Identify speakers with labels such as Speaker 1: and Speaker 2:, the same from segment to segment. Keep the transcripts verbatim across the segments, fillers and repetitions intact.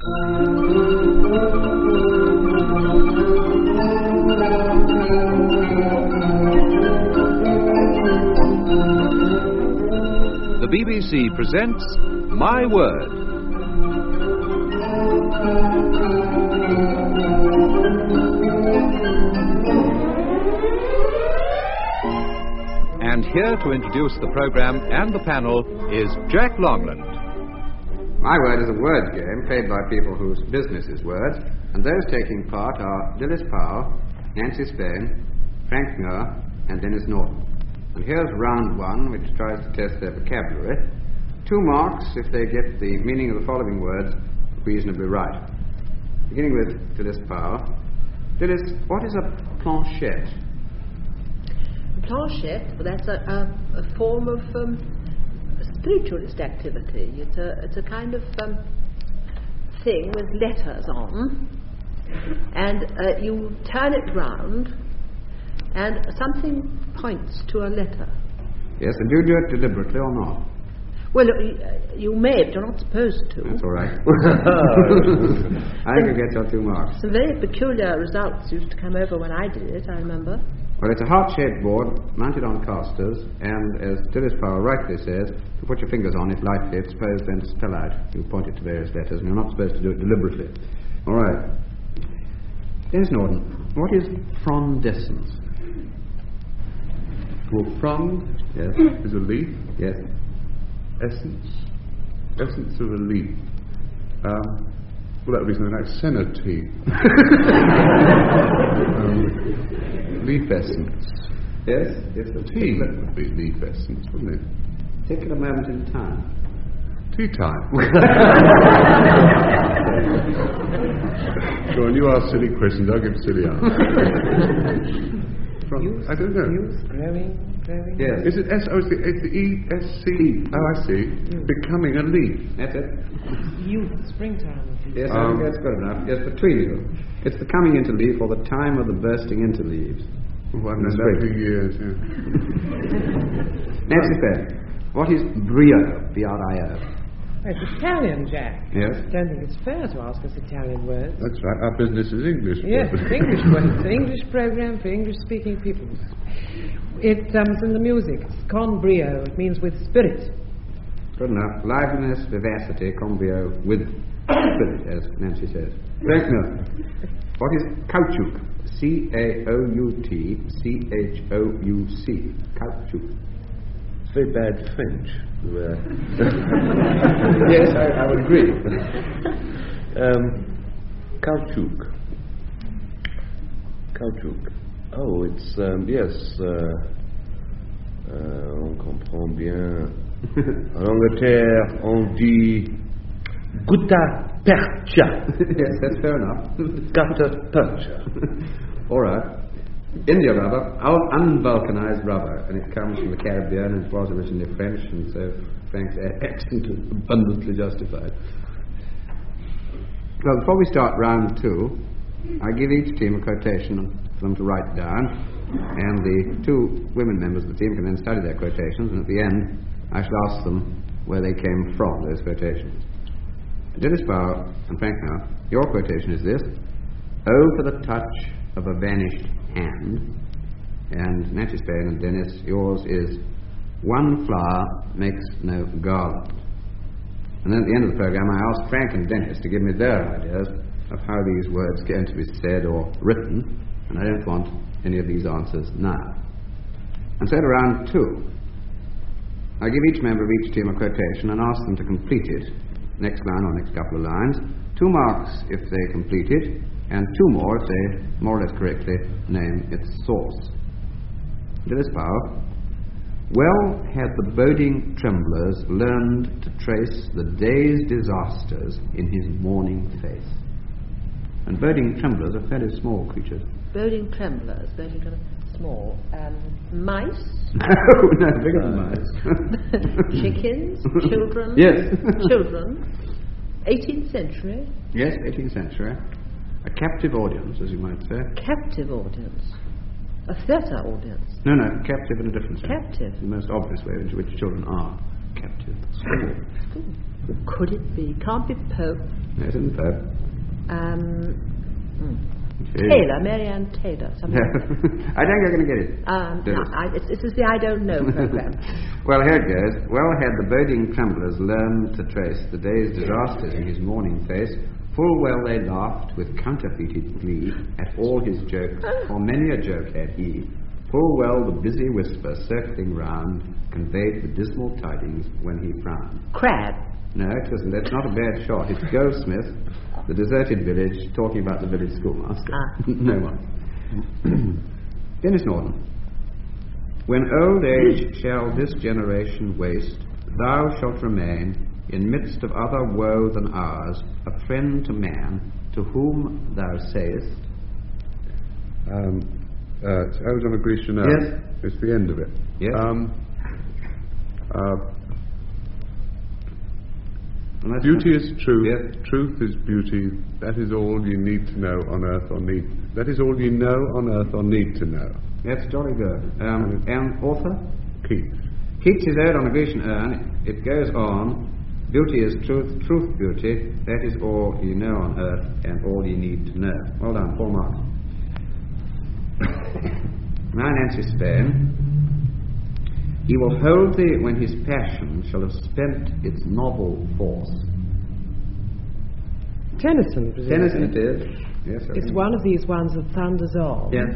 Speaker 1: The B B C presents My Word. And here to introduce the programme and the panel is Jack Longland.
Speaker 2: My Word is a word game played by people whose business is words, and those taking part are Dilys Powell, Nancy Spain, Frank Muir, and Denis Norton. And here's round one, which tries to test their vocabulary. Two marks if they get the meaning of the following words reasonably right. Beginning with Dilys Powell. Dilys, what is a planchette?
Speaker 3: A planchette, well, that's a, a, a form of um, spiritualist activity. It's a, it's a kind of um, thing with letters on, and uh, you turn it round, and something points to a letter.
Speaker 2: Yes, and do you do it deliberately or not?
Speaker 3: Well, uh, you may, but you're not supposed to.
Speaker 2: That's all right. I think you get your two marks.
Speaker 3: Some very peculiar results used to come over when I did it, I remember.
Speaker 2: Well, it's a heart-shaped board mounted on casters, and as Dilys Powell rightly says, you put your fingers on it lightly, it's supposed then to spell out. You point it to various letters, and you're not supposed to do it deliberately. All right. Denis Norton, what is frondescence?
Speaker 4: Well, frond
Speaker 2: Yes.
Speaker 4: is a leaf.
Speaker 2: Yes.
Speaker 4: Essence. Essence of a leaf. Um, well, that would be something like senna-tea. um, leaf essence.
Speaker 2: Yes? It's a
Speaker 4: Tea would be leaf essence, wouldn't it?
Speaker 2: particular moment in time.
Speaker 4: Tea time. Go on, you ask silly questions, I'll give silly answers. From,
Speaker 5: Youth,
Speaker 4: I don't know.
Speaker 5: Youth, growing, growing.
Speaker 2: Yes.
Speaker 4: Is it S? Oh, it's the, it's the E S C. Oh, I see. Becoming a leaf.
Speaker 2: That's it.
Speaker 5: Youth, springtime.
Speaker 2: Yes,
Speaker 4: Um,
Speaker 2: I think that's good enough. Yes, between you. It's the coming into leaf or the time of the bursting into leaves.
Speaker 4: Oh, I've
Speaker 2: In the
Speaker 4: known that
Speaker 2: spring.
Speaker 4: for years, yeah.
Speaker 2: Nancy Fair, what is brio? B R I O.
Speaker 5: Oh, it's Italian, Jack.
Speaker 2: Yes?
Speaker 5: I don't think it's fair to ask us Italian words.
Speaker 4: That's right. Our business is English.
Speaker 5: Yes, it's English words. It's an English program for English-speaking peoples. It um, it's in the music. It's con brio. It means with spirit.
Speaker 2: Good enough. Liveliness, vivacity, combio with spirit, as Nancy says. Frank Miller, what is caoutchouc? C A O U T C H O U C. Caoutchouc.
Speaker 6: It's very bad French. Uh,
Speaker 2: Yes, I, I would agree.
Speaker 6: um, caoutchouc. Caoutchouc. Oh, it's, um, yes, uh, uh, on comprend bien. En Angleterre, on dit gutta percha.
Speaker 2: Yes, that's fair enough.
Speaker 6: Gutta percha.
Speaker 2: All right. India rubber, un- unvulcanized rubber, and it comes from the Caribbean and it was originally French, and so Frank's a- accent is abundantly justified. Well, before we start round two, I give each team a quotation for them to write down, and the two women members of the team can then study their quotations, and at the end I shall ask them where they came from, those quotations. Dilys Powell and Frank Muir, your quotation is this: "Oh, for the touch of a vanished hand." And Nancy Spain and Denis, yours is "One flower makes no garland." And then at the end of the programme I asked Frank and Denis to give me their ideas of how these words are going to be said or written, and I don't want any of these answers now. And so to round two, I give each member of each team a quotation and ask them to complete it, next line or next couple of lines. Two marks if they complete it, and two more if they more or less correctly name its source. Dilys Powell, well had the boding tremblers learned to trace the day's disasters in his morning face. And boding tremblers are fairly small creatures.
Speaker 3: Boding tremblers, boding tremblers, small. Um, mice,
Speaker 2: No, no, bigger than mice.
Speaker 3: chickens, children.
Speaker 2: Yes.
Speaker 3: Children. eighteenth century.
Speaker 2: Yes, eighteenth century. A captive audience, as you might say.
Speaker 3: Captive audience. A theatre audience.
Speaker 2: No, no, captive in a different sense.
Speaker 3: Captive.
Speaker 2: The most obvious way in which children are captive.
Speaker 3: Could it be? Can't be Pope.
Speaker 2: No, it isn't Pope.
Speaker 3: Um, hmm.
Speaker 2: Gee.
Speaker 3: Taylor, Mary Ann Taylor. Something like that.
Speaker 2: I think you're going to get it.
Speaker 3: Um,
Speaker 2: Yes.
Speaker 3: I, I, it's, this is the I don't know program.
Speaker 2: Well, here it goes. Well had the boding tremblers learned to trace the day's disasters in his morning face. Full well they laughed with counterfeited glee at all his jokes, for many a joke had he. Full well the busy whisper circling round conveyed the dismal tidings when he frowned.
Speaker 3: Crab.
Speaker 2: No, it isn't. That's not a bad shot. It's Goldsmith, the deserted village, talking about the village schoolmaster.
Speaker 3: Ah.
Speaker 2: No one. Dennis Norton. When old age shall this generation waste, thou shalt remain, in midst of other woe than ours, a friend to man, to whom thou sayest...
Speaker 4: Um, uh, it's Ode on a Grecian Earth.
Speaker 2: Yes.
Speaker 4: It's the end of it.
Speaker 2: Yes.
Speaker 4: Um, uh,
Speaker 2: And that's
Speaker 4: Beauty
Speaker 2: not-
Speaker 4: is truth.
Speaker 2: Yes.
Speaker 4: Truth is beauty. That is all you need to know on earth or need. That is all you know on earth or need to know.
Speaker 2: That's jolly good. Um, and author?
Speaker 4: Keats.
Speaker 2: Keats is Ode on a Grecian urn. It goes on. Beauty is truth, truth beauty. That is all you know on earth and all you need to know. Well done, Paul Marks. Now Nancy Spain. He will hold thee when his passion shall have spent its novel force.
Speaker 5: Tennyson, presumably.
Speaker 2: Tennyson it is. Yes, I
Speaker 5: It's
Speaker 2: think.
Speaker 5: one of these ones that thunders on.
Speaker 2: Yes.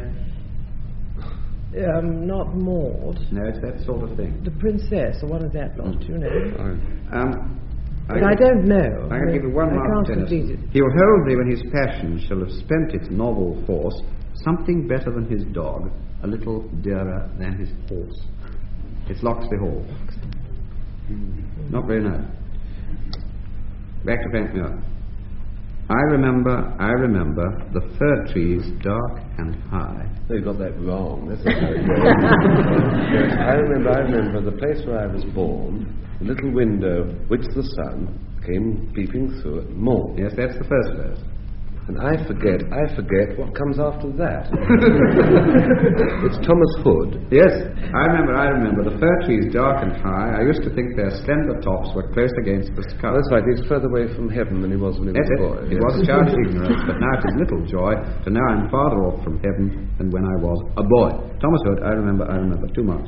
Speaker 5: Um, not Maud.
Speaker 2: No, it's that sort of thing.
Speaker 5: The Princess, or what is that lot, you know?
Speaker 4: I,
Speaker 2: Um,
Speaker 5: But I don't know.
Speaker 2: I can give you one
Speaker 5: I
Speaker 2: mark
Speaker 5: can't
Speaker 2: to
Speaker 5: complete
Speaker 2: Tennyson.
Speaker 5: it.
Speaker 2: He will hold thee when his passion shall have spent its novel force, something better than his dog, a little dearer than his horse. It's Loxley Hall. Not very nice. Back to Frank Muir. I remember, I remember the fir trees dark and high.
Speaker 6: No, you got that wrong. That's not how it goes. Yes, I remember, I remember the place where I was born, the little window which the sun came peeping through at morn.
Speaker 2: Yes, that's the first verse.
Speaker 6: And I forget, I forget what comes after that. It's Thomas Hood.
Speaker 2: Yes, I remember, I remember the fir trees dark and high. I used to think their slender tops were close against the sky.
Speaker 6: Oh, that's right, he's further away from heaven than he was when he was
Speaker 2: That's
Speaker 6: a
Speaker 2: it.
Speaker 6: boy.
Speaker 2: It was a childish ignorance, but now it is little joy to know I'm farther off from heaven than when I was a boy. Thomas Hood, I remember, I remember. Two marks.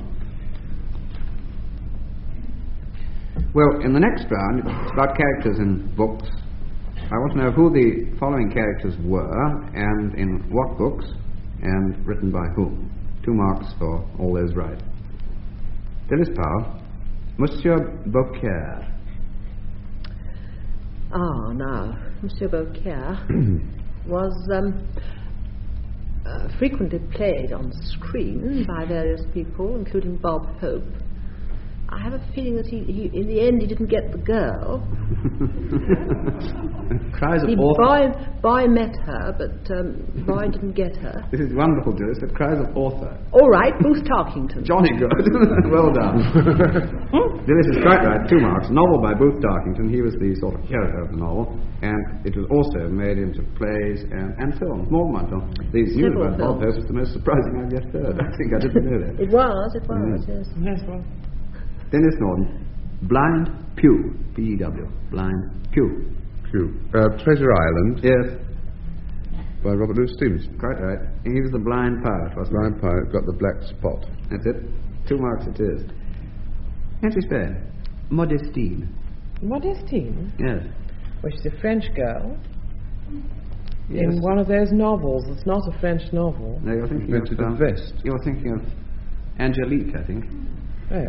Speaker 2: Well, in the next round, it's about characters in books. I want to know who the following characters were, and in what books, and written by whom. Two marks for all those right. Phyllis Powell, Monsieur Beaucaire.
Speaker 3: Ah, now, Monsieur Beaucaire was um, uh, frequently played on screen by various people, including Bob Hope. I have a feeling that he, he in the end, he didn't get the girl.
Speaker 2: Cries of
Speaker 3: He
Speaker 2: author.
Speaker 3: boy, boy met her, but um, boy didn't get her.
Speaker 2: This is wonderful, Joyce. It cries of author.
Speaker 3: All right, Booth Tarkington.
Speaker 2: Johnny good. Well done. This is quite right. Two marks. Novel by Booth Tarkington. He was the sort of hero of the novel, and it was also made into plays and, and films. More than one film. The news
Speaker 3: Several
Speaker 2: about Bob
Speaker 3: films.
Speaker 2: Hope is the most surprising I've yet heard. I think I didn't know that.
Speaker 3: It was, it was,
Speaker 2: Mm.
Speaker 3: yes.
Speaker 5: Yes, well.
Speaker 2: Dennis Norton. Blind Pew. P E W. Blind Pew.
Speaker 4: Phew. Uh, Treasure Island
Speaker 2: Yes,
Speaker 4: by Robert Louis Stevenson.
Speaker 2: quite right. He was the blind pirate, wasn't
Speaker 4: Blind Pirate got the black spot.
Speaker 2: he? That's it. Two marks it is. Nancy Spain. Modestine.
Speaker 5: Modestine,
Speaker 2: Yes.
Speaker 5: well, she's a French girl
Speaker 2: Yes.
Speaker 5: in one of those novels. It's not a French novel.
Speaker 2: No, you're thinking
Speaker 4: Invented
Speaker 2: of...
Speaker 4: a
Speaker 2: um,
Speaker 4: vest.
Speaker 2: You're thinking of Angelique, I think.
Speaker 5: Oh.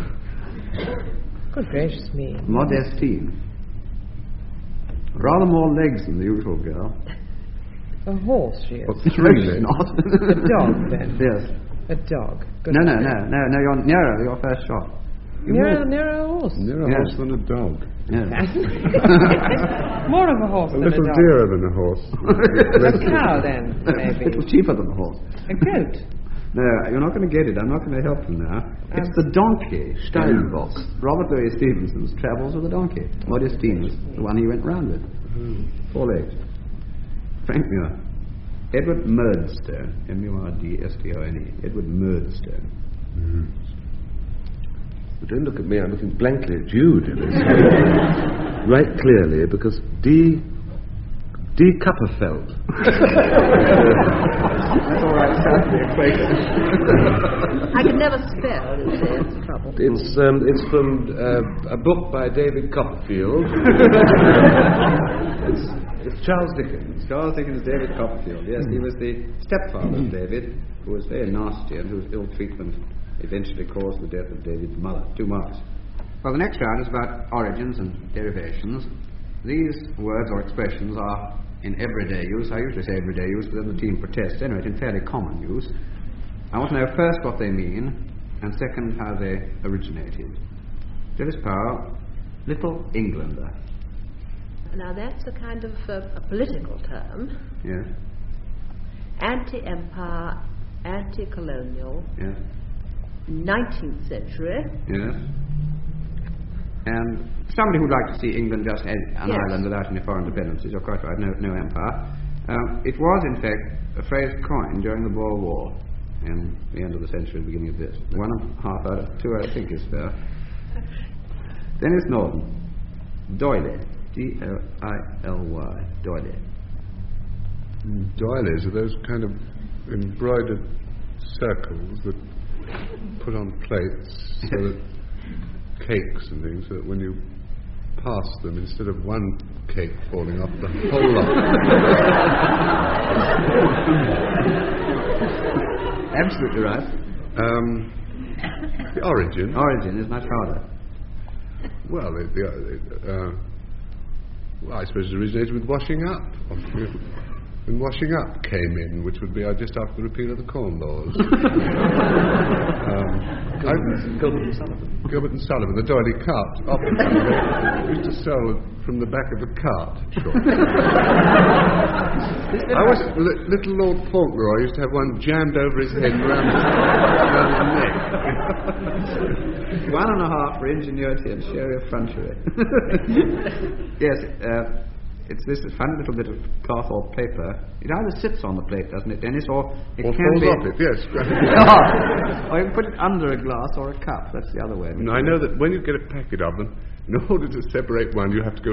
Speaker 5: Good gracious me.
Speaker 2: Modestine. Rather more legs than the usual girl.
Speaker 5: A horse, she is.
Speaker 4: What's the three legs?
Speaker 2: Not.
Speaker 5: A dog, then.
Speaker 2: Yes.
Speaker 5: A dog. Good
Speaker 2: No, no,
Speaker 5: for
Speaker 2: no,
Speaker 5: you.
Speaker 2: no, no, you're nearer, your first shot.
Speaker 5: Nearer, nearer a horse.
Speaker 4: Nearer a
Speaker 2: Yes.
Speaker 4: horse than a dog.
Speaker 2: Yes.
Speaker 5: More of a horse
Speaker 4: A
Speaker 5: than
Speaker 4: little
Speaker 5: a dog.
Speaker 4: dearer than a horse.
Speaker 5: A cow, then,
Speaker 2: A
Speaker 5: maybe.
Speaker 2: little cheaper than the horse.
Speaker 5: A goat.
Speaker 2: No, you're not going to get it. I'm not going to help you now. It's the donkey, Steinbock. Robert Louis Stevenson's Travels with a Donkey. Modestine was the one he went round with. Four legs. Frank Muir. Edward Murdstone. M U R D S T O N E. Edward Murdstone.
Speaker 6: Don't look at me, I'm looking blankly at you, Dennis. Right clearly, because D... D. Copperfeld.
Speaker 2: That's all right, certainly a Quaker.
Speaker 3: I can never spell, you see, it's the trouble.
Speaker 6: It's, um, it's from uh, a book by David Copperfield. it's, it's Charles Dickens.
Speaker 2: Charles Dickens, David Copperfield, yes. He was the stepfather of David, who was very nasty and whose ill treatment eventually caused the death of David's mother, two mothers. Well, the next round is about origins and derivations. These words or expressions are in everyday use. I usually say everyday use, but then the team protests. Anyway, it's in fairly common use. I want to know first what they mean, and second how they originated. Dennis Powell, Little Englander.
Speaker 3: Now that's a kind of uh, a political term.
Speaker 2: Yes,
Speaker 3: Anti-empire, anti-colonial,
Speaker 2: yes,
Speaker 3: nineteenth century.
Speaker 2: yes. And somebody who'd like to see England just as an
Speaker 3: Yes.
Speaker 2: island without any foreign dependencies, you're quite right, no, no empire. Um, it was, in fact, a phrase coined during the Boer War, in the end of the century, beginning of this. One and a half out of two, I think, is fair. Dennis Norton, doily, D O I L Y, doily.
Speaker 4: Doilies are those kind of embroidered circles that put on plates so that cakes and things, so that when you pass them, instead of one cake falling off, the whole lot.
Speaker 2: Absolutely right.
Speaker 4: Um, the origin.
Speaker 2: Origin is much harder.
Speaker 4: Well, it, the, it, uh, well, I suppose it originated with washing up. When washing up came in, which would be uh, just after the repeal of the Corn Laws. um,
Speaker 6: Gilbert and Sullivan.
Speaker 4: Gilbert and Sullivan, the doily cart. Often they used to sell from the back of the cart. I was li- little Lord Fauntleroy used to have one jammed over his head round his neck.
Speaker 2: One and a half for ingenuity and sheer effrontery. Yes, uh, it's this funny little bit of cloth or paper. It either sits on the plate, doesn't it, Dennis, or it
Speaker 4: Or
Speaker 2: can
Speaker 4: falls
Speaker 2: be...
Speaker 4: off it, yes.
Speaker 2: Or you can put it under a glass or a cup. That's the other way.
Speaker 4: And I know that when you get a packet of them, in order to separate one, you have to go...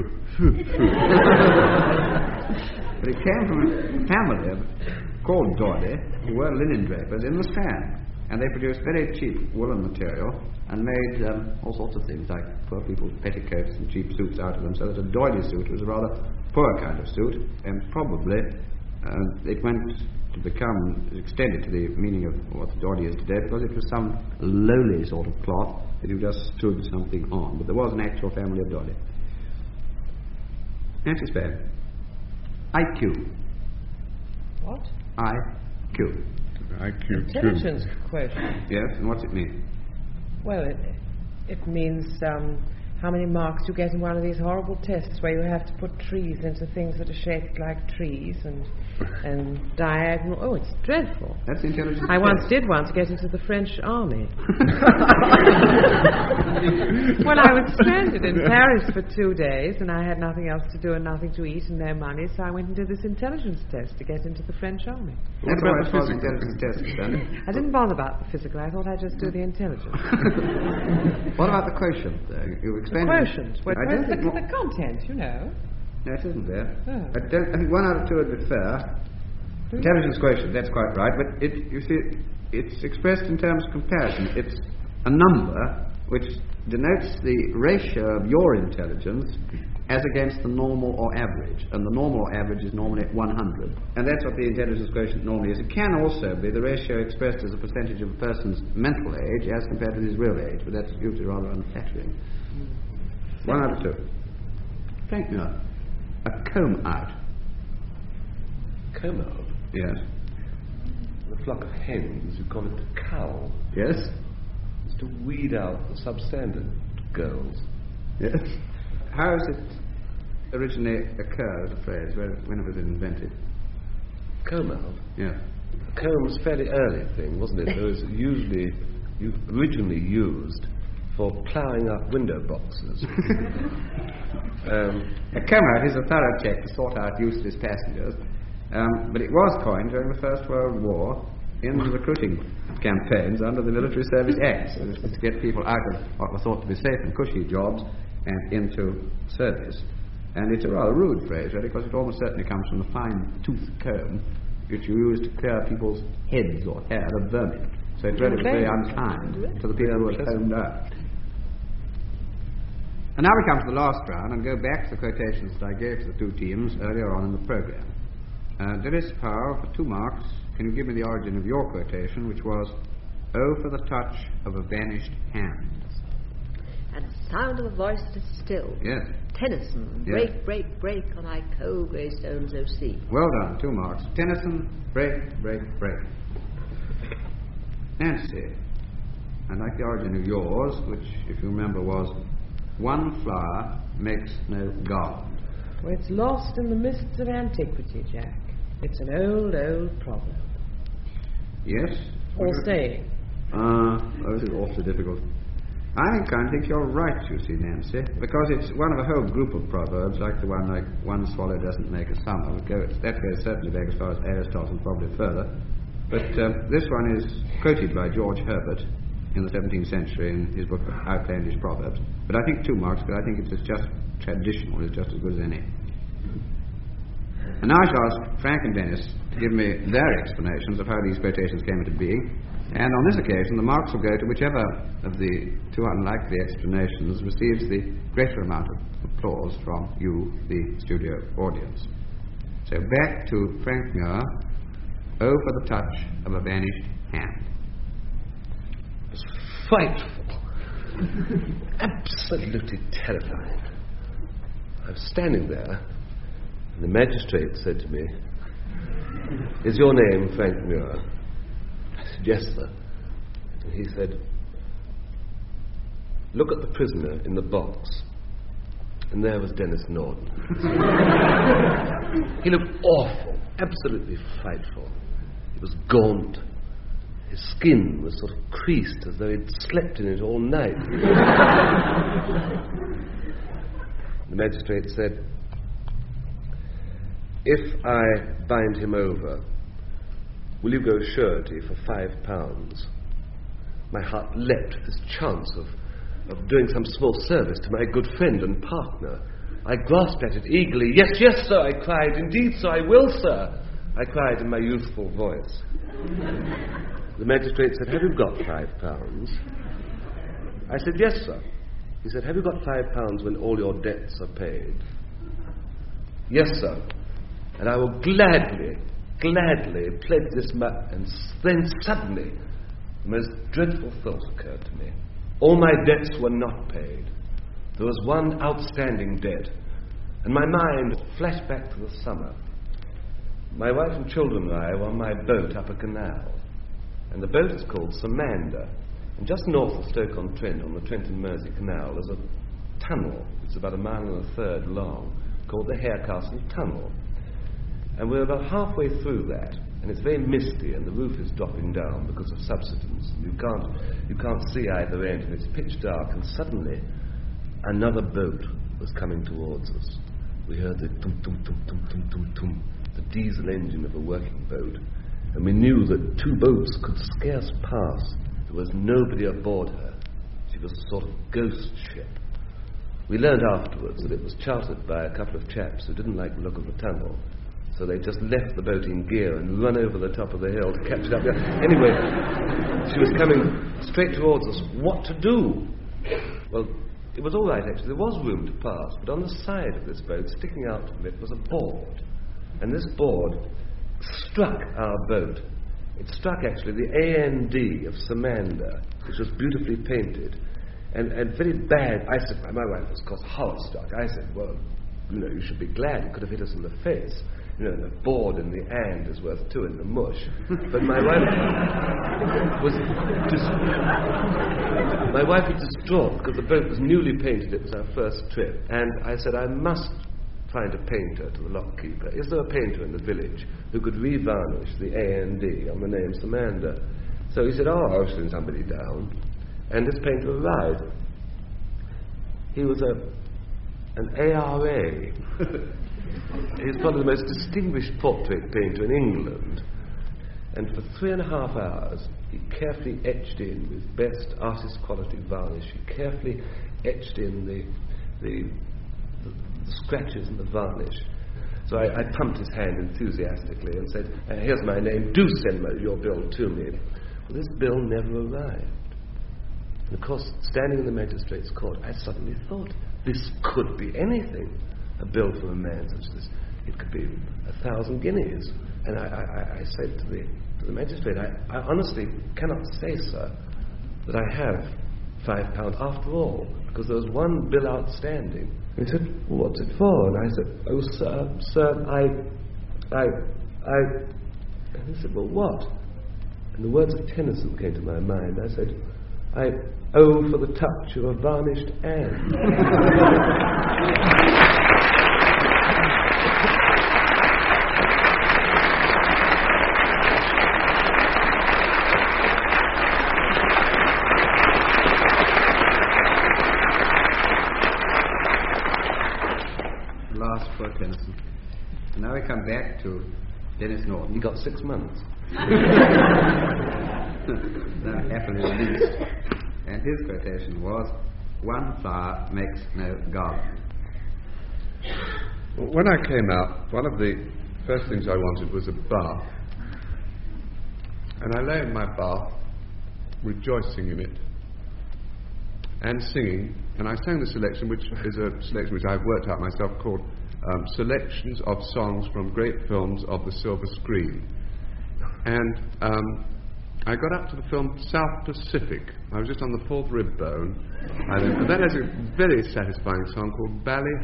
Speaker 2: But it came from a family of, called Doily, who were linen drapers in the Strand. And they produced very cheap woolen material and made um, all sorts of things, like poor people's petticoats and cheap suits out of them, so that a doily suit was a rather poor kind of suit, and probably uh, it went to become extended to the meaning of what the doily is today, because it was some lowly sort of cloth that you just stood something on. But there was an actual family of doily. Nancy Spade. I Q.
Speaker 5: What?
Speaker 2: I Q.
Speaker 4: I Q.
Speaker 5: Intelligence quotient.
Speaker 2: Yes, and what's it mean?
Speaker 5: Well, it, it means um, how many marks you get in one of these horrible tests where you have to put trees into things that are shaped like trees and and diagonal. Oh, it's dreadful.
Speaker 2: That's intelligence.
Speaker 5: I once did once get into the French army. Well, I was stranded in Paris for two days and I had nothing else to do and nothing to eat and no money, so I went and did this intelligence test to get into the French army.
Speaker 2: That's
Speaker 4: What
Speaker 2: why
Speaker 4: about
Speaker 2: it's
Speaker 4: the
Speaker 2: called
Speaker 4: physical?
Speaker 2: intelligence test, Stanley.
Speaker 5: I didn't bother about the physical, I thought I'd just do the intelligence.
Speaker 2: What about the quotient? Uh, you
Speaker 5: The
Speaker 2: explained
Speaker 5: quotient. Well,
Speaker 2: I don't
Speaker 5: the,
Speaker 2: think
Speaker 5: the content, you know.
Speaker 2: No, it isn't there.
Speaker 5: Oh.
Speaker 2: I, don't, I think one out of two would be fair. Intelligence quotient, that's quite right. But it, you see, it's expressed in terms of comparison. It's a number which denotes the ratio of your intelligence as against the normal or average. And the normal or average is normally one hundred. And that's what the intelligence quotient normally is. It can also be the ratio expressed as a percentage of a person's mental age as compared with his real age, but that's usually rather unflattering. One out of two. Frank Miller. A comb out.
Speaker 6: Comb out?
Speaker 2: Yes.
Speaker 6: A flock of hens, you call it a cow.
Speaker 2: Yes?
Speaker 6: It's to weed out the substandard girls.
Speaker 2: Yes. How does it originally occur as a phrase? Where, when it was invented?
Speaker 6: Comb out?
Speaker 2: Yeah.
Speaker 6: Comb was a fairly early thing, wasn't it? It was usually, u- originally used for ploughing up window boxes. um,
Speaker 2: A comb out is a thorough check to sort out useless passengers. Um, but it was coined during the First World War in recruiting campaigns under the Military Service Act, so as to get people out of what were thought to be safe and cushy jobs and into service. And it's a rather rude phrase, really, because it almost certainly comes from the fine tooth comb which you use to clear people's heads or hair of vermin. So it really was very unkind to the people who were combed out. And now we come to the last round and go back to the quotations that I gave to the two teams earlier on in the programme. Uh, Dennis Powell, for two marks, can you give me the origin of your quotation, which was, "Oh, for the touch of a vanished hand."
Speaker 3: And the sound of a voice that is still.
Speaker 2: Yes.
Speaker 3: Tennyson,
Speaker 2: Yes.
Speaker 3: break, break, break on thy cold grey stones, O sea.
Speaker 2: Well done, two marks. Tennyson, break, break, break. Nancy, I'd like the origin of yours, which, if you remember, was, "One flower makes no garland."
Speaker 5: Well, it's lost in the mists of antiquity, Jack. It's an old, old proverb.
Speaker 2: Yes?
Speaker 5: Or saying.
Speaker 2: Ah, uh, oh, this is awfully difficult. I kind of think you're right, you see, Nancy, because it's one of a whole group of proverbs, like the one like "one swallow doesn't make a summer." Go, that goes certainly back as far as Aristotle and probably further. But um, this one is quoted by George Herbert in the seventeenth century in his book Outlandish Proverbs. But I think two marks, because I think it's just traditional, it's just as good as any. And now I shall ask Frank and Dennis to give me their explanations of how these quotations came into being. And on this occasion, the marks will go to whichever of the two unlikely explanations receives the greater amount of applause from you, the studio audience. So back to Frank Muir, "Oh, for the touch of a vanished hand."
Speaker 6: It was frightful. Absolutely terrifying. I was standing there, and the magistrate said to me, "Is your name Frank Muir?" I said, "Yes, sir." And he said, "Look at the prisoner in the box." And there was Dennis Norden. He looked awful, absolutely frightful. He was gaunt. His skin was sort of creased as though he'd slept in it all night. The magistrate said, "If I bind him over, will you go surety for five pounds?" My heart leapt at this chance of, of doing some small service to my good friend and partner. I grasped at it eagerly. "Yes, yes, sir," I cried. "Indeed, sir, I will, sir," I cried in my youthful voice. The magistrate said, "Have you got five pounds?" I said, "Yes, sir." He said, "Have you got five pounds when all your debts are paid?" "Yes, sir. And I will gladly, gladly pledge this ma-" And then suddenly, the most dreadful thought occurred to me. All my debts were not paid. There was one outstanding debt, and my mind flashed back to the summer. My wife and children and I were on my boat up a canal, and the boat is called Samander. And just north of Stoke-on-Trent, on the Trent and Mersey Canal, there's a tunnel. It's about a mile and a third long, called the Harecastle Tunnel. And we're about halfway through that, and it's very misty, and the roof is dropping down because of subsidence. You can't, you can't see either end, and it's pitch dark, and suddenly another boat was coming towards us. We heard the tum-tum-tum-tum-tum-tum-tum, the diesel engine of a working boat, and we knew that two boats could scarce pass. There was nobody aboard her. She was a sort of ghost ship. We learned afterwards that it was chartered by a couple of chaps who didn't like the look of the tunnel, so they just left the boat in gear and run over the top of the hill to catch it up. Anyway, she was coming straight towards us. What to do? Well, it was all right, actually. There was room to pass, but on the side of this boat, sticking out from it, was a board. And this board struck our boat. It struck, actually, the A N D of Samander, which was beautifully painted, and, and very bad. I said, my wife was, of course, horror-struck. I said, well, you know, you should be glad it could have hit us in the face. You know, the board in the and is worth two in the mush. But my wife was dis- my wife was distraught because the boat was newly painted. It was our first trip, and I said, I must find a painter to the lockkeeper. Is there a painter in the village who could re-varnish the A and D on the name Samander? So he said, oh, I'll send somebody down. And this painter arrived. He was a an A R A. He's probably the most distinguished portrait painter in England. And for three and a half hours, he carefully etched in with best artist quality varnish. He carefully etched in the, the, the, the scratches and the varnish. So I, I pumped his hand enthusiastically and said, uh, here's my name, do send my, your bill to me. Well, this bill never arrived. And of course, standing in the magistrate's court, I suddenly thought, this could be anything. A bill from a man such as this. It could be a thousand guineas. And I, I, I said to the, to the magistrate, I, I honestly cannot say, sir, that I have five pounds after all, because there was one bill outstanding. And he said, well, what's it for? And I said, oh, sir, sir, I, I, I... And he said, well, what? And the words of Tennyson came to my mind. I said, I owe for the touch of a varnished hand.
Speaker 2: Last for Tennyson. And now we come back to Denis Norton.
Speaker 6: He got six months.
Speaker 2: That happened at least. And his quotation was, one flower makes no garden.
Speaker 4: When I came out, one of the first things I wanted was a bath. And I lay in my bath, rejoicing in it, and singing. And I sang the selection, which is a selection which I've worked out myself, called um, Selections of Songs from Great Films of the Silver Screen. And um, I got up to the film South Pacific. I was just on the fourth rib bone. And that has a very satisfying song called Bally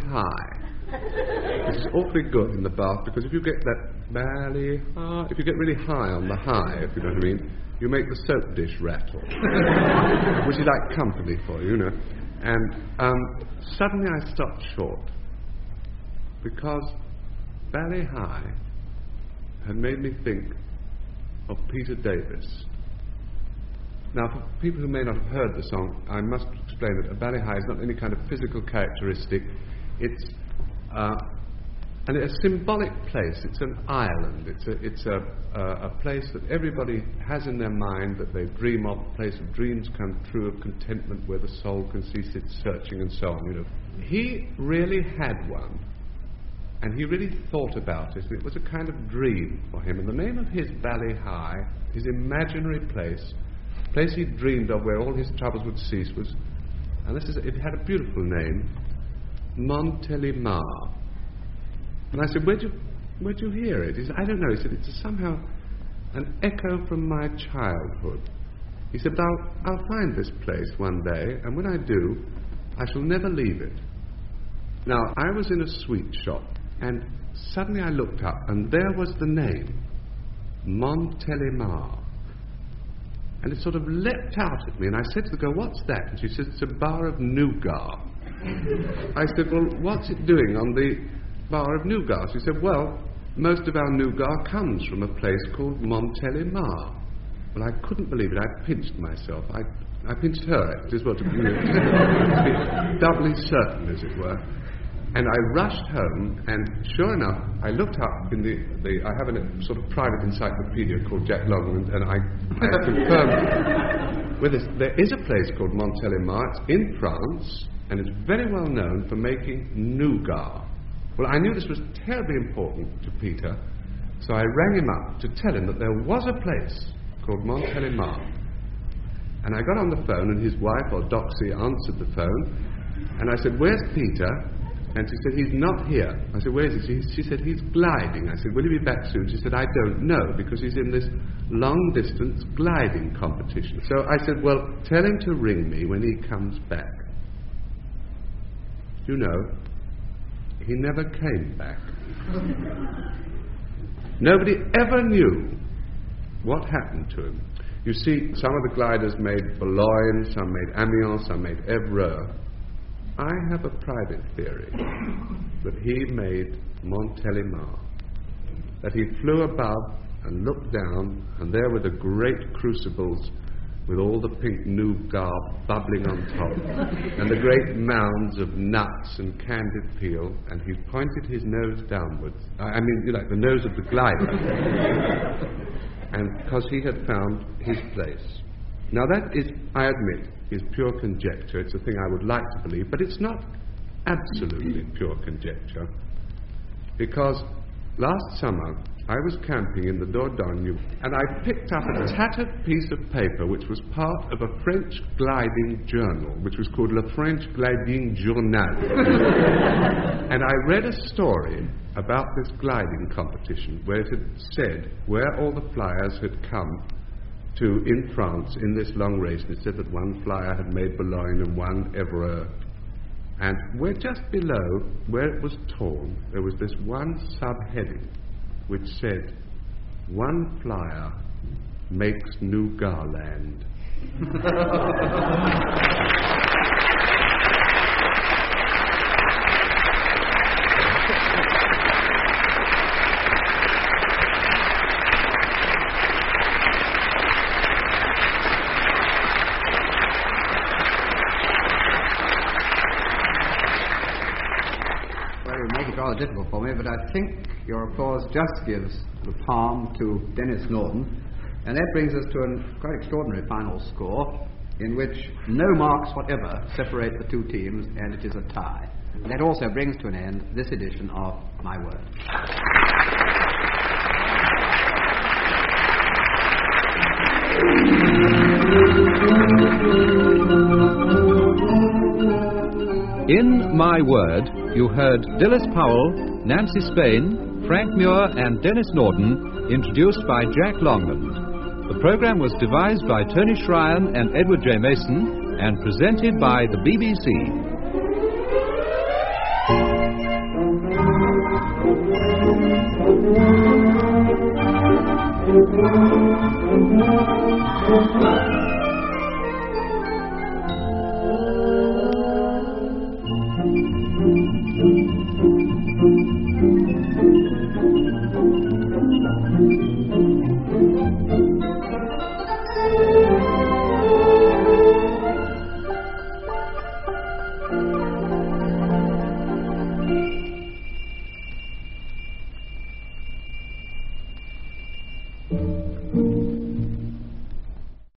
Speaker 4: High, which is awfully good in the bath, because if you get that Bally High, if you get really high on the high, if you know what I mean, you make the soap dish rattle, which is like company for you, you know. And um, suddenly I stopped short, because Bally High had made me think of Peter Davis. Now, for people who may not have heard the song, I must explain that a Bally High is not any kind of physical characteristic. It's uh, and a symbolic place. It's an island. It's a it's a, uh, a place that everybody has in their mind, that they dream of, a place of dreams come true, of contentment where the soul can cease its searching and so on. You know, he really had one, and he really thought about it. It was a kind of dream for him. And the name of his Bally High, his imaginary place, place he dreamed of where all his troubles would cease, was, and this is, it had a beautiful name, Montélimar. And I said, where'd you, where'd you hear it? He said, I don't know. He said, it's somehow an echo from my childhood. He said, I'll, I'll find this place one day, and when I do, I shall never leave it. Now, I was in a sweet shop, and suddenly I looked up, and there was the name, Montélimar. And it sort of leapt out at me, and I said to the girl, what's that? And she said, it's a bar of nougat. I said, well, what's it doing on the bar of nougat? She said, well, most of our nougat comes from a place called Montélimar. Well, I couldn't believe it. I pinched myself. I, I pinched her, actually, as well, to be doubly certain, as it were. And I rushed home, and sure enough, I looked up in the, the I have a sort of private encyclopedia called Jack Longman, and I, I confirmed with this, there is a place called Montélimar. It's in France, and it's very well known for making nougat. Well, I knew this was terribly important to Peter, so I rang him up to tell him that there was a place called Montélimar. And I got on the phone, and his wife, or Doxy, answered the phone, and I said, where's Peter? And she said, he's not here. I said, where is he? She, she said, he's gliding. I said, will he be back soon? She said, I don't know, because he's in this long-distance gliding competition. So I said, well, tell him to ring me when he comes back. You know, he never came back. Nobody ever knew what happened to him. You see, some of the gliders made Boulogne, some made Amiens, some made Évreux. I have a private theory that he made Montélimar, that he flew above and looked down, and there were the great crucibles with all the pink nougat bubbling on top, and the great mounds of nuts and candied peel, and he pointed his nose downwards. I mean, you know, like the nose of the glider. and because he had found his place. Now that is, I admit, is pure conjecture. It's a thing I would like to believe, but it's not absolutely pure conjecture, because last summer I was camping in the Dordogne and I picked up a tattered piece of paper which was part of a French gliding journal which was called Le French Gliding Journal. And I read a story about this gliding competition where it had said where all the flyers had come to in France in this long race. And it said that one flyer had made Boulogne and one Evreux. And where just below, where it was torn, there was this one subheading which said, "One flyer makes new Garland."
Speaker 2: Rather difficult for me, but I think your applause just gives the palm to Denis Norden, and that brings us to a quite extraordinary final score in which no marks whatever separate the two teams, and it is a tie. And that also brings to an end this edition of My Word.
Speaker 1: In My Word, you heard Dilys Powell, Nancy Spain, Frank Muir and Denis Norden, introduced by Jack Longland. The program was devised by Tony Shryan and Edward J. Mason and presented by the B B C. Thank you.